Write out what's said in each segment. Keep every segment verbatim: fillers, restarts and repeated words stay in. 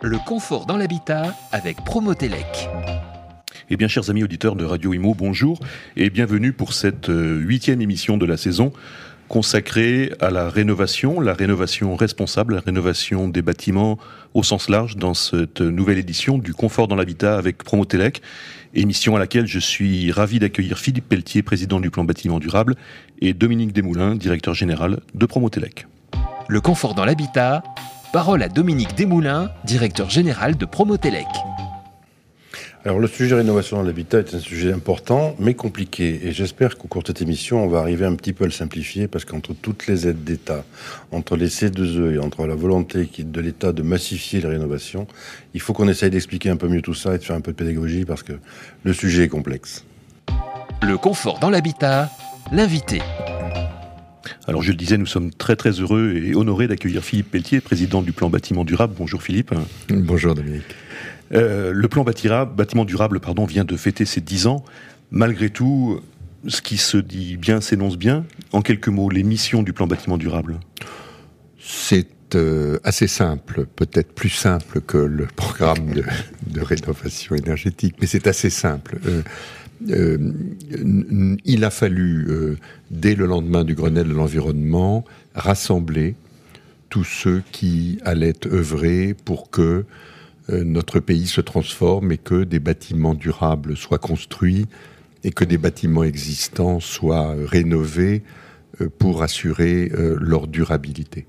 Le confort dans l'habitat avec Promotelec. Eh bien, chers amis auditeurs de Radio Imo, bonjour et bienvenue pour cette huitième émission de la saison consacrée à la rénovation, la rénovation responsable, la rénovation des bâtiments au sens large dans cette nouvelle édition du confort dans l'habitat avec Promotelec, émission à laquelle je suis ravi d'accueillir Philippe Pelletier, président du plan bâtiment durable, et Dominique Desmoulins, directeur général de Promotelec. Le confort dans l'habitat, parole à Dominique Desmoulins, directeur général de Promotelec. Alors le sujet rénovation dans l'habitat est un sujet important mais compliqué et j'espère qu'au cours de cette émission on va arriver un petit peu à le simplifier parce qu'entre toutes les aides d'État, entre les C deux E et entre la volonté de l'État de massifier les rénovations, il faut qu'on essaye d'expliquer un peu mieux tout ça et de faire un peu de pédagogie parce que le sujet est complexe. Le confort dans l'habitat, l'invité. Alors je le disais, nous sommes très très heureux et honorés d'accueillir Philippe Pelletier, président du plan bâtiment durable. Bonjour Philippe. Bonjour Dominique. Euh, le plan bâtiment durable pardon, vient de fêter ses dix ans. Malgré tout, ce qui se dit bien s'énonce bien. En quelques mots, les missions du plan bâtiment durable. C'est euh, assez simple, peut-être plus simple que le programme de, de rénovation énergétique, mais c'est assez simple. Euh, euh, il a fallu, euh, dès le lendemain du Grenelle de l'environnement, rassembler tous ceux qui allaient œuvrer pour que notre pays se transforme et que des bâtiments durables soient construits et que des bâtiments existants soient rénovés pour assurer leur durabilité.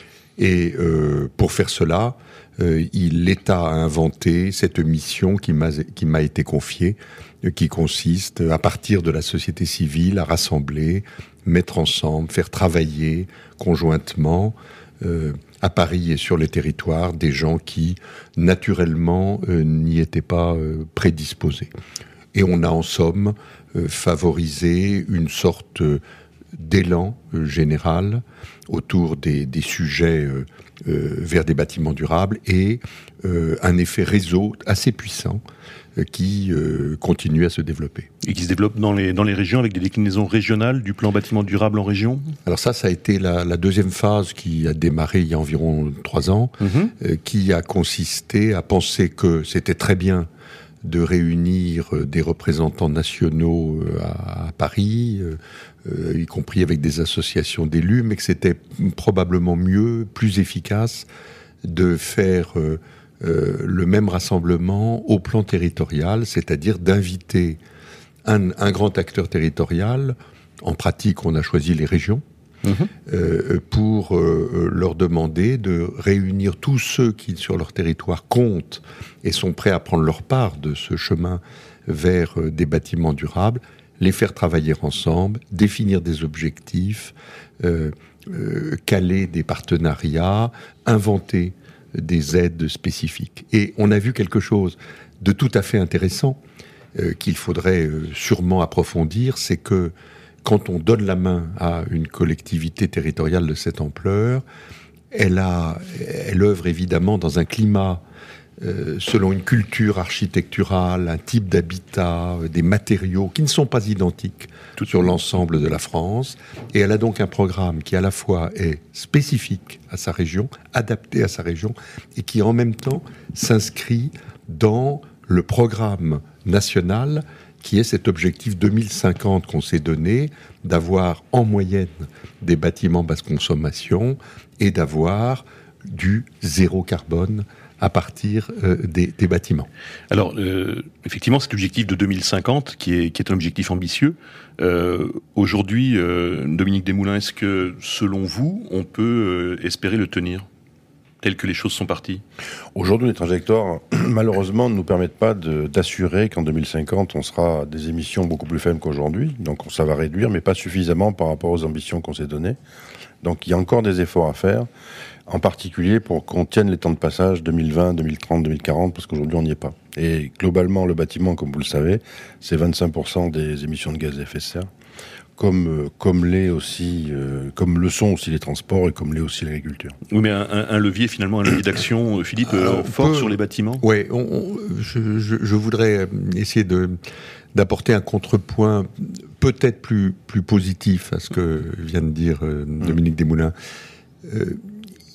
Et euh, pour faire cela, euh, il, l'État a inventé cette mission qui m'a, qui m'a été confiée, qui consiste, à partir de la société civile, à rassembler, mettre ensemble, faire travailler conjointement, euh, à Paris et sur les territoires, des gens qui, naturellement, euh, n'y étaient pas euh, prédisposés. Et on a, en somme, euh, favorisé une sorte euh, d'élan euh, général autour des, des sujets euh, euh, vers des bâtiments durables et euh, un effet réseau assez puissant euh, qui euh, continue à se développer. Et qui se développe dans les, dans les régions avec des déclinaisons régionales du plan bâtiment durable en région ? Alors ça, ça a été la, la deuxième phase qui a démarré il y a environ trois ans, mmh. euh, qui a consisté à penser que c'était très bien de réunir des représentants nationaux à, à Paris, euh, euh, y compris avec des associations d'élus, mais que c'était probablement mieux, plus efficace de faire euh, euh, le même rassemblement au plan territorial, c'est-à-dire d'inviter un, un grand acteur territorial. En pratique, on a choisi les régions. Mmh. Euh, pour euh, leur demander de réunir tous ceux qui, sur leur territoire, comptent et sont prêts à prendre leur part de ce chemin vers euh, des bâtiments durables, les faire travailler ensemble, définir des objectifs, euh, euh, caler des partenariats, inventer des aides spécifiques. Et on a vu quelque chose de tout à fait intéressant euh, qu'il faudrait euh, sûrement approfondir, c'est que quand on donne la main à une collectivité territoriale de cette ampleur, elle, a, elle œuvre évidemment dans un climat, euh, selon une culture architecturale, un type d'habitat, des matériaux qui ne sont pas identiques Tout sur l'ensemble de la France. Et elle a donc un programme qui à la fois est spécifique à sa région, adapté à sa région, et qui en même temps s'inscrit dans le programme national qui est cet objectif deux mille cinquante qu'on s'est donné, d'avoir en moyenne des bâtiments basse consommation et d'avoir du zéro carbone à partir euh, des, des bâtiments. Alors, euh, effectivement, cet objectif de deux mille cinquante, qui est, qui est un objectif ambitieux, euh, aujourd'hui, euh, Dominique Desmoulins, est-ce que, selon vous, on peut euh, espérer le tenir ? Telles que les choses sont parties. Aujourd'hui, les trajectoires, malheureusement, ne nous permettent pas de, d'assurer qu'en deux mille cinquante, on sera à des émissions beaucoup plus faibles qu'aujourd'hui. Donc ça va réduire, mais pas suffisamment par rapport aux ambitions qu'on s'est données. Donc il y a encore des efforts à faire, en particulier pour qu'on tienne les temps de passage deux mille vingt, deux mille trente, deux mille quarante, parce qu'aujourd'hui, on n'y est pas. Et globalement, le bâtiment, comme vous le savez, c'est vingt-cinq pour cent des émissions de gaz à effet de serre. Comme, comme, l'est aussi, euh, comme le sont aussi les transports et comme l'est aussi l'agriculture. Oui, mais un, un levier, finalement, un levier d'action, Philippe, euh, fort peut, sur les bâtiments. Oui, on, on, je, je, je voudrais essayer de, d'apporter un contrepoint peut-être plus, plus positif à ce que vient de dire euh, Dominique Desmoulins. Euh,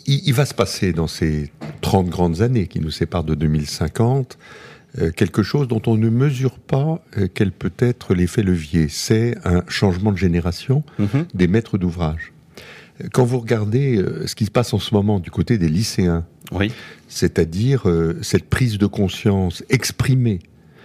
il, il va se passer dans ces trente grandes années qui nous séparent de deux mille cinquante euh, quelque chose dont on ne mesure pas euh, quel peut être l'effet levier. C'est un changement de génération mmh. des maîtres d'ouvrage. Quand vous regardez euh, ce qui se passe en ce moment du côté des lycéens, oui. c'est-à-dire euh, cette prise de conscience exprimée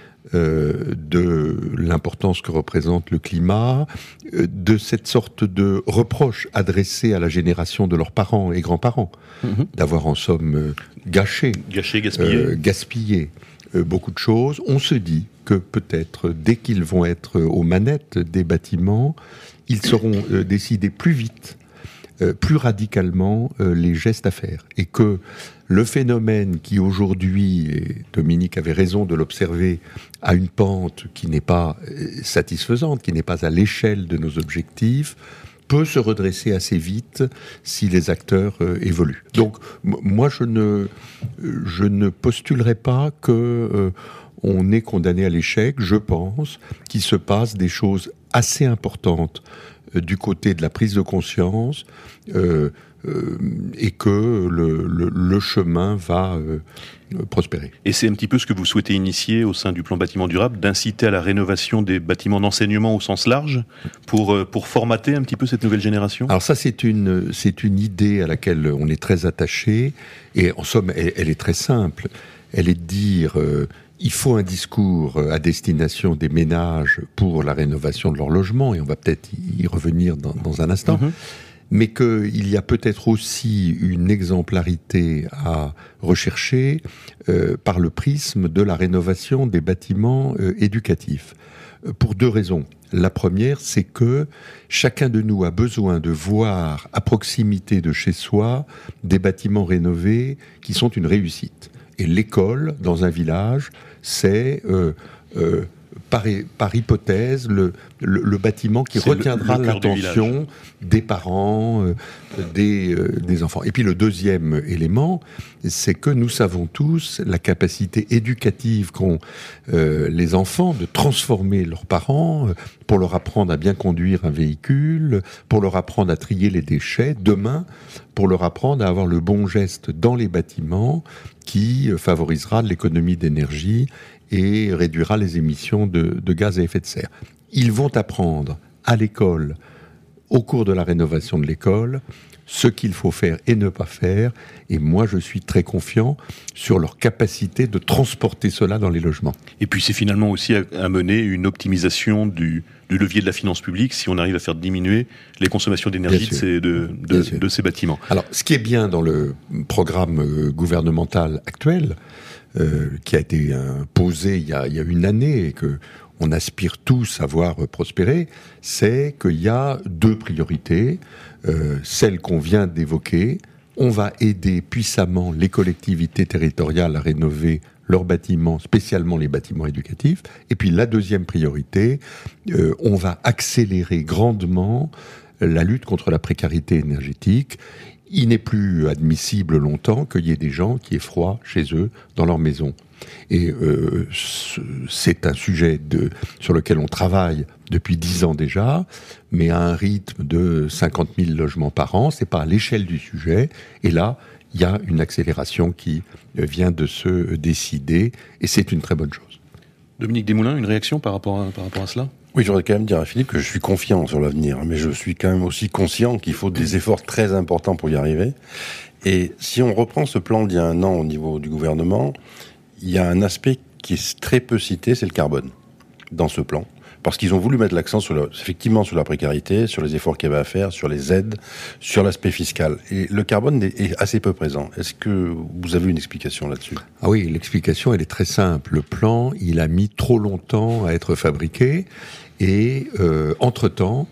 euh, de l'importance que représente le climat, euh, de cette sorte de reproche adressé à la génération de leurs parents et grands-parents, mmh. d'avoir en somme euh, gâché, gâché, gaspillé, euh, gaspillé euh, beaucoup de choses, on se dit que peut-être dès qu'ils vont être aux manettes des bâtiments, ils seront euh, décidés plus vite, Euh, plus radicalement euh, les gestes à faire. Et que le phénomène qui aujourd'hui, et Dominique avait raison de l'observer, a une pente qui n'est pas euh, satisfaisante, qui n'est pas à l'échelle de nos objectifs, peut se redresser assez vite si les acteurs euh, évoluent. Donc m- moi je ne, je ne postulerai pas que euh, on est condamné à l'échec. Je pense qu'il se passe des choses assez importantes du côté de la prise de conscience euh, euh, et que le, le, le chemin va euh, prospérer. Et c'est un petit peu ce que vous souhaitez initier au sein du plan bâtiment durable, d'inciter à la rénovation des bâtiments d'enseignement au sens large pour, pour formater un petit peu cette nouvelle génération ? Alors ça, c'est une, c'est une idée à laquelle on est très attaché et en somme, elle, elle est très simple. Elle est de dire... Euh, il faut un discours à destination des ménages pour la rénovation de leur logement, et on va peut-être y revenir dans, dans un instant, mmh. mais qu'il y a peut-être aussi une exemplarité à rechercher euh, par le prisme de la rénovation des bâtiments euh, éducatifs. Pour deux raisons. La première, c'est que chacun de nous a besoin de voir à proximité de chez soi des bâtiments rénovés qui sont une réussite. Et l'école, dans un village, c'est, euh, euh, par, par hypothèse, le, le, le bâtiment qui c'est retiendra le, le l'attention des parents, euh, des, euh, des enfants. Et puis le deuxième élément, c'est que nous savons tous la capacité éducative qu'ont euh, les enfants de transformer leurs parents euh, pour leur apprendre à bien conduire un véhicule, pour leur apprendre à trier les déchets, demain, pour leur apprendre à avoir le bon geste dans les bâtiments, qui favorisera l'économie d'énergie et réduira les émissions de, de gaz à effet de serre. Ils vont apprendre à l'école, au cours de la rénovation de l'école, ce qu'il faut faire et ne pas faire, et moi je suis très confiant sur leur capacité de transporter cela dans les logements. Et puis c'est finalement aussi amener une optimisation du, du levier de la finance publique si on arrive à faire diminuer les consommations d'énergie de ces, de, de, de ces bâtiments. Alors ce qui est bien dans le programme gouvernemental actuel, euh, qui a été euh, posé il y a, il y a une année et que on aspire tous à voir prospérer, c'est qu'il y a deux priorités. Euh, celle qu'on vient d'évoquer, on va aider puissamment les collectivités territoriales à rénover leurs bâtiments, spécialement les bâtiments éducatifs. Et puis la deuxième priorité, euh, on va accélérer grandement la lutte contre la précarité énergétique. Il n'est plus admissible longtemps qu'il y ait des gens qui aient froid chez eux, dans leur maison. Et euh, c'est un sujet de, sur lequel on travaille depuis dix ans déjà, mais à un rythme de cinquante mille logements par an. C'est pas à l'échelle du sujet. Et là, il y a une accélération qui vient de se décider, et c'est une très bonne chose. Dominique Desmoulins, une réaction par rapport à, par rapport à cela ? Oui, je voudrais quand même dire à Philippe que je suis confiant sur l'avenir, mais je suis quand même aussi conscient qu'il faut des efforts très importants pour y arriver. Et si on reprend ce plan d'il y a un an au niveau du gouvernement, il y a un aspect qui est très peu cité, c'est le carbone, dans ce plan. Parce qu'ils ont voulu mettre l'accent sur le, effectivement sur la précarité, sur les efforts qu'il y avait à faire, sur les aides, sur l'aspect fiscal. Et le carbone est assez peu présent. Est-ce que vous avez une explication là-dessus ? Ah oui, l'explication, elle est très simple. Le plan, il a mis trop longtemps à être fabriqué. Et euh, entre-temps,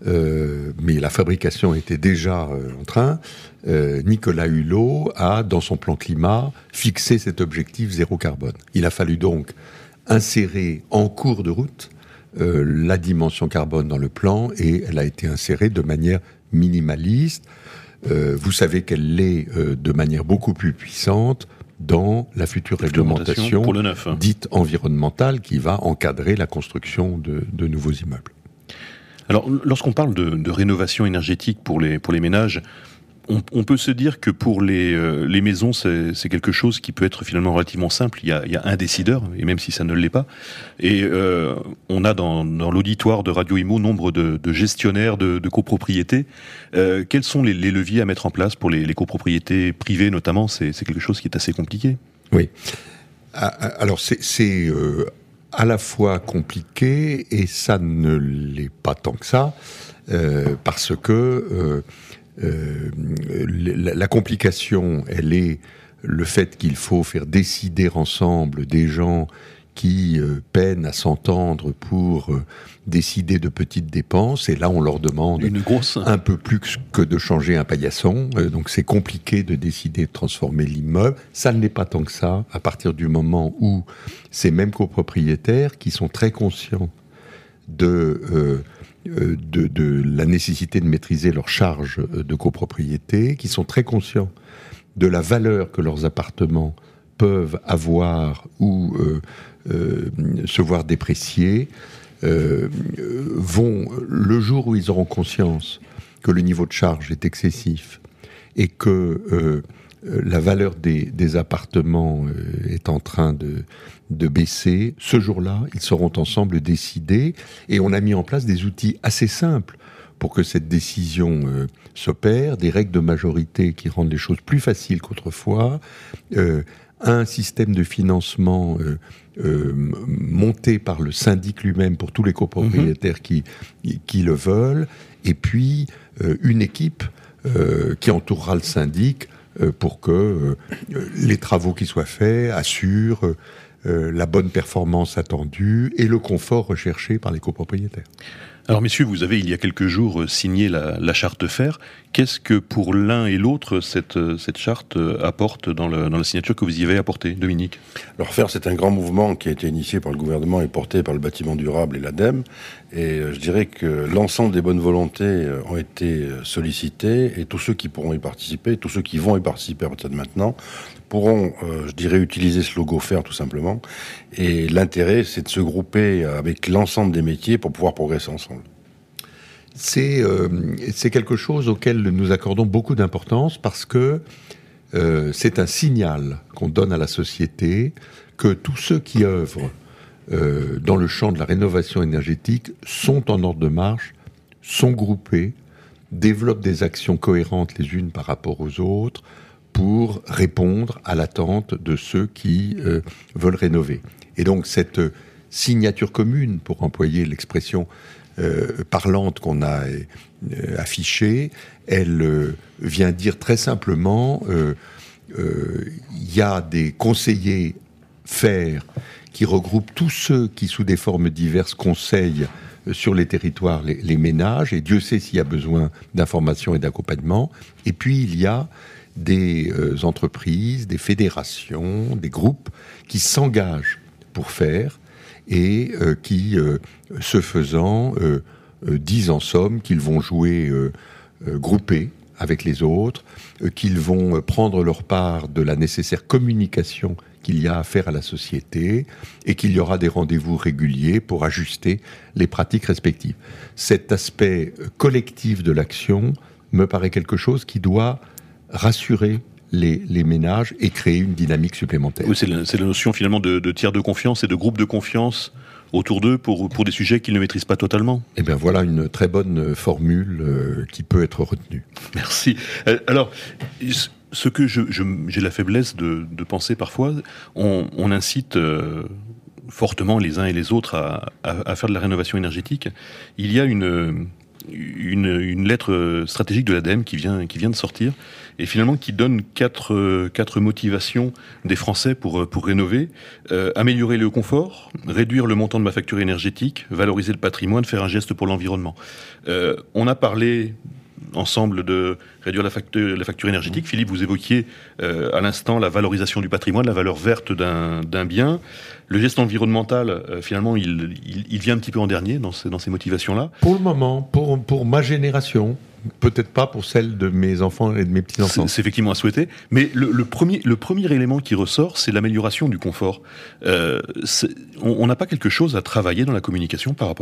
euh, mais la fabrication était déjà euh, en train, euh, Nicolas Hulot a, dans son plan climat, fixé cet objectif zéro carbone. Il a fallu donc insérer en cours de route euh, la dimension carbone dans le plan, et elle a été insérée de manière minimaliste. Euh, vous savez qu'elle l'est euh, de manière beaucoup plus puissante dans la future réglementation pour le neuf, hein. dite environnementale qui va encadrer la construction de, de nouveaux immeubles. Alors, lorsqu'on parle de, de rénovation énergétique pour les, pour les ménages, on, on peut se dire que pour les, euh, les maisons, c'est, c'est quelque chose qui peut être finalement relativement simple. Il y a, il y a un décideur, et même si ça ne l'est pas. Et euh, on a dans, dans l'auditoire de Radio Imo nombre de, de gestionnaires de, de copropriétés. Euh, quels sont les, les leviers à mettre en place pour les, les copropriétés privées notamment? C'est, c'est quelque chose qui est assez compliqué. Oui. Alors c'est, c'est euh, à la fois compliqué et ça ne l'est pas tant que ça, euh, parce que euh, euh, la, la complication, elle est le fait qu'il faut faire décider ensemble des gens qui euh, peinent à s'entendre pour euh, décider de petites dépenses, et là on leur demande une grosse un peu plus que de changer un paillasson, euh, donc c'est compliqué de décider de transformer l'immeuble. Ça ne l'est pas tant que ça, à partir du moment où ces mêmes copropriétaires qui sont très conscients de, euh, de, de la nécessité de maîtriser leurs charges de copropriété, qui sont très conscients de la valeur que leurs appartements peuvent avoir ou euh, euh, se voir déprécier, euh, vont, le jour où ils auront conscience que le niveau de charge est excessif et que euh, la valeur des, des appartements euh, est en train de, de baisser, ce jour-là, ils seront ensemble décidés, et on a mis en place des outils assez simples pour que cette décision euh, s'opère, des règles de majorité qui rendent les choses plus faciles qu'autrefois, euh, un système de financement euh, euh, monté par le syndic lui-même pour tous les copropriétaires mmh. qui, qui le veulent, et puis euh, une équipe euh, qui entourera le syndic euh, pour que euh, les travaux qui soient faits assurent euh, la bonne performance attendue et le confort recherché par les copropriétaires. Alors messieurs, vous avez il y a quelques jours signé la, la charte Fer. Qu'est-ce que pour l'un et l'autre cette, cette charte apporte dans, le, dans la signature que vous y avez apportée, Dominique? Alors Fer, c'est un grand mouvement qui a été initié par le gouvernement et porté par le bâtiment durable et l'ADEME. Et je dirais que l'ensemble des bonnes volontés ont été sollicités, et tous ceux qui pourront y participer, tous ceux qui vont y participer à partir de maintenant, pourront, euh, je dirais, utiliser ce logo Fer tout simplement. Et l'intérêt, c'est de se grouper avec l'ensemble des métiers pour pouvoir progresser ensemble. C'est, euh, c'est quelque chose auquel nous accordons beaucoup d'importance parce que euh, c'est un signal qu'on donne à la société que tous ceux qui œuvrent euh, dans le champ de la rénovation énergétique sont en ordre de marche, sont groupés, développent des actions cohérentes les unes par rapport aux autres pour répondre à l'attente de ceux qui euh, veulent rénover. Et donc cette signature commune, pour employer l'expression euh, parlante qu'on a euh, affichée, elle euh, vient dire très simplement euh, euh, y a des conseillers Fer qui regroupent tous ceux qui, sous des formes diverses, conseillent sur les territoires les, les ménages, et Dieu sait s'il y a besoin d'informations et d'accompagnement. Et puis il y a des euh, entreprises, des fédérations, des groupes qui s'engagent pour faire et euh, qui, euh, ce faisant, euh, euh, disent en somme qu'ils vont jouer euh, euh, groupés avec les autres, euh, qu'ils vont euh, prendre leur part de la nécessaire communication qu'il y a à faire à la société, et qu'il y aura des rendez-vous réguliers pour ajuster les pratiques respectives. Cet aspect euh, collectif de l'action me paraît quelque chose qui doit rassurer les, les ménages et créer une dynamique supplémentaire. Oui, c'est, la, c'est la notion finalement de, de tiers de confiance et de groupe de confiance autour d'eux pour, pour des sujets qu'ils ne maîtrisent pas totalement. Eh bien voilà une très bonne formule euh, qui peut être retenue. Merci. Euh, alors, ce que je, je, j'ai la faiblesse de, de penser parfois, on, on incite euh, fortement les uns et les autres à, à, à faire de la rénovation énergétique. Il y a une... Une, une lettre stratégique de l'ADEME qui vient, qui vient de sortir, et finalement qui donne quatre, quatre motivations des Français pour, pour rénover. Euh, améliorer le confort, réduire le montant de ma facture énergétique, valoriser le patrimoine, faire un geste pour l'environnement. Euh, on a parlé ensemble de réduire la facture, la facture énergétique. Philippe, vous évoquiez euh, à l'instant la valorisation du patrimoine, la valeur verte d'un, d'un bien. Le geste environnemental, euh, finalement, il, il, il vient un petit peu en dernier dans, ce, dans ces motivations-là. Pour le moment, pour, pour ma génération, peut-être pas pour celle de mes enfants et de mes petits-enfants. C'est, c'est effectivement à souhaiter. Mais le, le, premier, le premier élément qui ressort, c'est l'amélioration du confort. Euh, on n'a pas quelque chose à travailler dans la communication par rapport à cela ?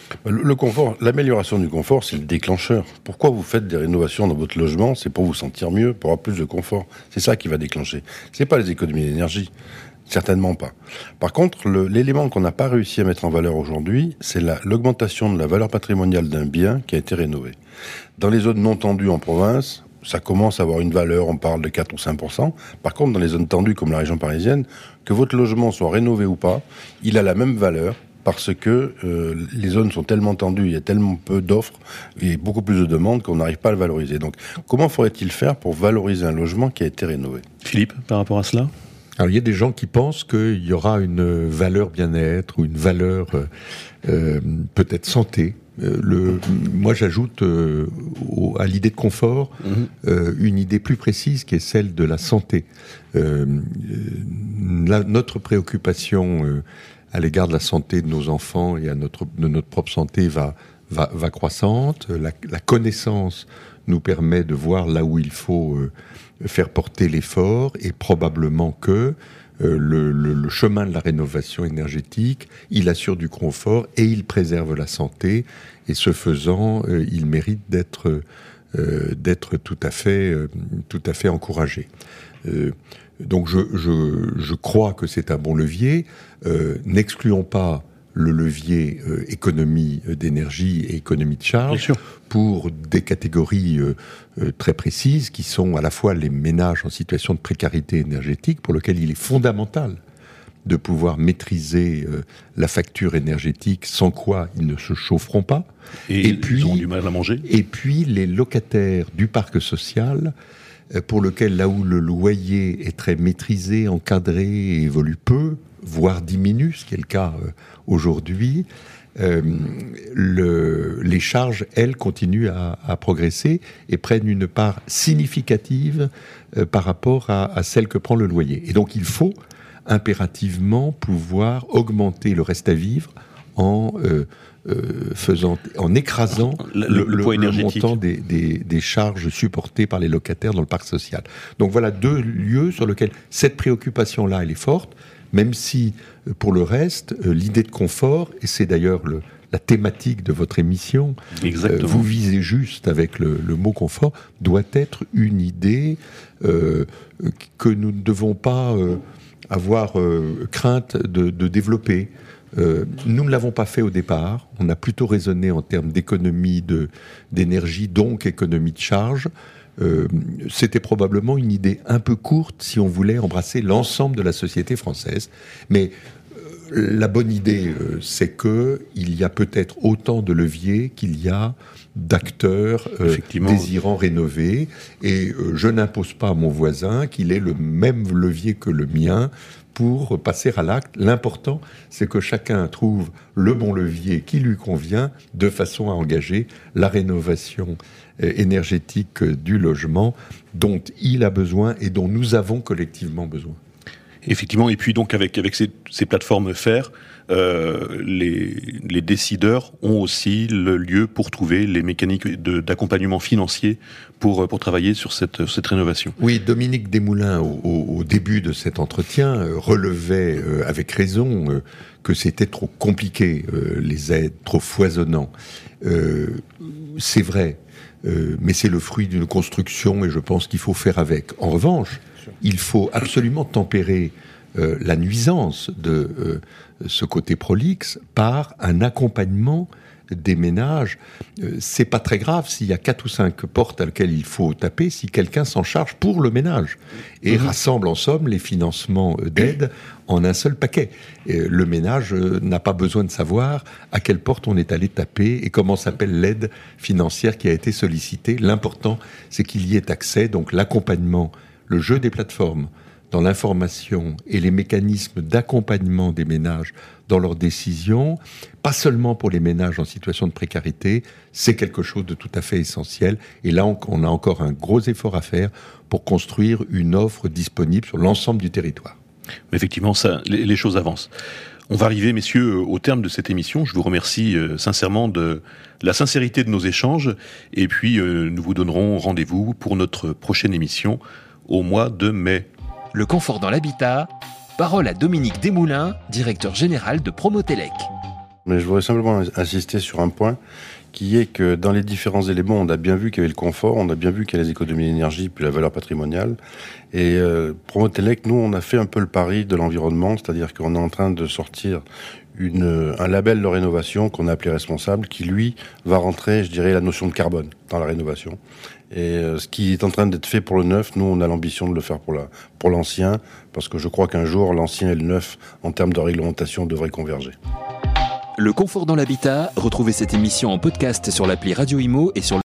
Le, le confort, l'amélioration du confort, c'est le déclencheur. Pourquoi vous faites des rénovations dans votre logement ? C'est pour vous sentir mieux, pour avoir plus de confort. C'est ça qui va déclencher. C'est pas les économies d'énergie. Certainement pas. Par contre, le, l'élément qu'on n'a pas réussi à mettre en valeur aujourd'hui, c'est la, l'augmentation de la valeur patrimoniale d'un bien qui a été rénové. Dans les zones non tendues en province, ça commence à avoir une valeur, on parle de quatre ou cinq pour cent. Par contre, dans les zones tendues comme la région parisienne, que votre logement soit rénové ou pas, il a la même valeur parce que euh, les zones sont tellement tendues, il y a tellement peu d'offres, il y a beaucoup plus de demandes qu'on n'arrive pas à le valoriser. Donc, comment faudrait-il faire pour valoriser un logement qui a été rénové ? Philippe, par rapport à cela ? Alors, il y a des gens qui pensent qu'il y aura une valeur bien-être ou une valeur euh, euh, peut-être santé. Euh, le, moi, j'ajoute euh, au, à l'idée de confort mmh. euh, une idée plus précise qui est celle de la santé. Euh, la, notre préoccupation euh, à l'égard de la santé de nos enfants et à notre, de notre propre santé va, va, va croissante. La, la connaissance nous permet de voir là où il faut euh, faire porter l'effort et probablement que euh, le, le, le chemin de la rénovation énergétique, il assure du confort et il préserve la santé et ce faisant, euh, il mérite d'être, euh, d'être tout à fait, euh, tout à fait encouragé. Euh, donc je, je, je crois que c'est un bon levier. Euh, n'excluons pas le levier euh, économie d'énergie et économie de charge pour des catégories euh, euh, très précises qui sont à la fois les ménages en situation de précarité énergétique pour lesquels il est fondamental de pouvoir maîtriser euh, la facture énergétique sans quoi ils ne se chaufferont pas. Et, et puis, ils ont du mal à manger. Et puis les locataires du parc social euh, pour lesquels là où le loyer est très maîtrisé, encadré et évolue peu, voire diminue, ce qui est le cas euh, aujourd'hui, euh, le, les charges, elles, continuent à, à progresser et prennent une part significative euh, par rapport à, à celle que prend le loyer. Et donc il faut impérativement pouvoir augmenter le reste à vivre en euh, euh, faisant, en écrasant le, le, le, poids le montant des, des, des charges supportées par les locataires dans le parc social. Donc voilà deux lieux sur lesquels cette préoccupation-là, elle est forte, même si, pour le reste, euh, l'idée de confort, et c'est d'ailleurs le, la thématique de votre émission, euh, vous visez juste avec le, le mot confort, doit être une idée euh, que nous ne devons pas euh, avoir euh, crainte de, de développer. Euh, nous ne l'avons pas fait au départ, on a plutôt raisonné en termes d'économie de, d'énergie, donc économie de charge. Euh, c'était probablement une idée un peu courte si on voulait embrasser l'ensemble de la société française. Mais euh, la bonne idée, euh, c'est que il y a peut-être autant de leviers qu'il y a d'acteurs euh, désirant rénover. Et euh, je n'impose pas à mon voisin qu'il ait le même levier que le mien pour passer à l'acte. L'important, c'est que chacun trouve le bon levier qui lui convient de façon à engager la rénovation énergétique du logement dont il a besoin et dont nous avons collectivement besoin. Effectivement, et puis donc avec, avec ces, ces plateformes F A I R, euh, les, les décideurs ont aussi le lieu pour trouver les mécaniques de, d'accompagnement financier pour, pour travailler sur cette, cette rénovation. Oui, Dominique Desmoulins, au, au, au début de cet entretien, euh, relevait euh, avec raison euh, que c'était trop compliqué, euh, les aides, trop foisonnants. Euh, c'est vrai, euh, mais c'est le fruit d'une construction et je pense qu'il faut faire avec. En revanche, il faut absolument tempérer euh, la nuisance de euh, ce côté prolixe par un accompagnement des ménages. Euh, c'est pas très grave s'il y a quatre ou cinq portes à lesquelles il faut taper si quelqu'un s'en charge pour le ménage et mmh. rassemble en somme les financements d'aide en un seul paquet. Et le ménage euh, n'a pas besoin de savoir à quelle porte on est allé taper et comment s'appelle l'aide financière qui a été sollicitée. L'important, c'est qu'il y ait accès, donc l'accompagnement, le jeu des plateformes dans l'information et les mécanismes d'accompagnement des ménages dans leurs décisions, pas seulement pour les ménages en situation de précarité, c'est quelque chose de tout à fait essentiel. Et là, on a encore un gros effort à faire pour construire une offre disponible sur l'ensemble du territoire. Effectivement, ça, les, les choses avancent. On va arriver, messieurs, au terme de cette émission. Je vous remercie euh, sincèrement de la sincérité de nos échanges. Et puis, euh, nous vous donnerons rendez-vous pour notre prochaine émission au mois de mai. Le confort dans l'habitat, parole à Dominique Desmoulins, directeur général de Promotelec. Mais je voudrais simplement insister sur un point qui est que dans les différents éléments, on a bien vu qu'il y avait le confort, on a bien vu qu'il y a les économies d'énergie, puis la valeur patrimoniale. Et euh, Promotelec, nous, on a fait un peu le pari de l'environnement, c'est-à-dire qu'on est en train de sortir une, un label de rénovation qu'on a appelé responsable, qui, lui, va rentrer, je dirais, la notion de carbone dans la rénovation. Et euh, ce qui est en train d'être fait pour le neuf, nous, on a l'ambition de le faire pour, la, pour l'ancien, parce que je crois qu'un jour, l'ancien et le neuf, en termes de réglementation, devraient converger. Le confort dans l'habitat, retrouvez cette émission en podcast sur l'appli Radio Imo et sur le